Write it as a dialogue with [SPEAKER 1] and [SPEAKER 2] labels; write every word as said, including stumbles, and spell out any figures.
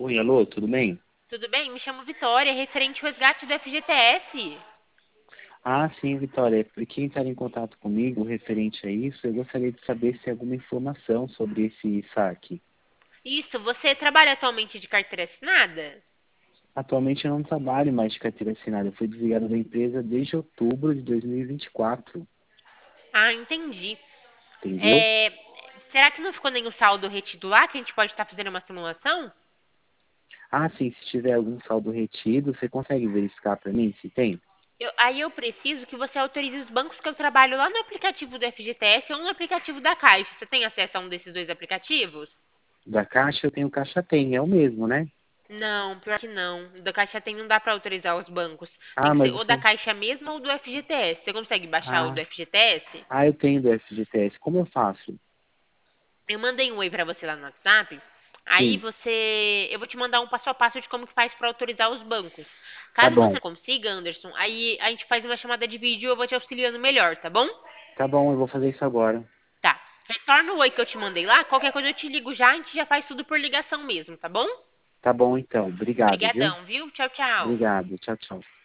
[SPEAKER 1] Oi, alô, tudo bem?
[SPEAKER 2] Tudo bem? Me chamo Vitória, referente ao resgate do F G T S.
[SPEAKER 1] Ah, sim, Vitória. Quem entrar em contato comigo referente a isso, eu gostaria de saber se há alguma informação sobre esse saque.
[SPEAKER 2] Isso, você trabalha atualmente de carteira assinada?
[SPEAKER 1] Atualmente eu não trabalho mais de carteira assinada. Eu fui desligado da empresa desde outubro de dois mil e vinte e quatro.
[SPEAKER 2] Ah, entendi.
[SPEAKER 1] Entendeu?
[SPEAKER 2] É, será que não ficou nenhum saldo retido lá, que a gente pode estar fazendo uma simulação?
[SPEAKER 1] Ah, sim, se tiver algum saldo retido, você consegue verificar para mim se tem?
[SPEAKER 2] Eu- aí eu preciso que você autorize os bancos que eu trabalho lá no aplicativo do F G T S ou no aplicativo da Caixa. Você tem acesso a um desses dois aplicativos?
[SPEAKER 1] Da Caixa eu tenho Caixa Tem, é o mesmo, né?
[SPEAKER 2] Não, pior que não. O da Caixa tem, não dá para autorizar os bancos. Tem
[SPEAKER 1] Ah,
[SPEAKER 2] que ser
[SPEAKER 1] mas
[SPEAKER 2] ou da
[SPEAKER 1] você...
[SPEAKER 2] Caixa mesmo ou do F G T S. Você consegue baixar o do
[SPEAKER 1] Ah,
[SPEAKER 2] F G T S?
[SPEAKER 1] ah, eu tenho do F G T S. Como eu faço?
[SPEAKER 2] Eu mandei um oi pra você lá no WhatsApp. Aí
[SPEAKER 1] Sim,
[SPEAKER 2] você, eu vou te mandar um passo a passo de como que faz para autorizar os bancos.
[SPEAKER 1] tá
[SPEAKER 2] Caso você
[SPEAKER 1] bom.
[SPEAKER 2] não consiga, Anderson, aí a gente faz uma chamada de vídeo e eu vou te auxiliando melhor, tá bom?
[SPEAKER 1] Tá bom, eu vou fazer isso agora.
[SPEAKER 2] Tá. Retorna o oi que eu te mandei lá. Qualquer coisa eu te ligo já, a gente já faz tudo por ligação mesmo, tá bom?
[SPEAKER 1] Tá bom, então. Obrigado, viu?
[SPEAKER 2] Obrigadão, viu? Tchau, tchau.
[SPEAKER 1] Obrigado. Tchau, tchau.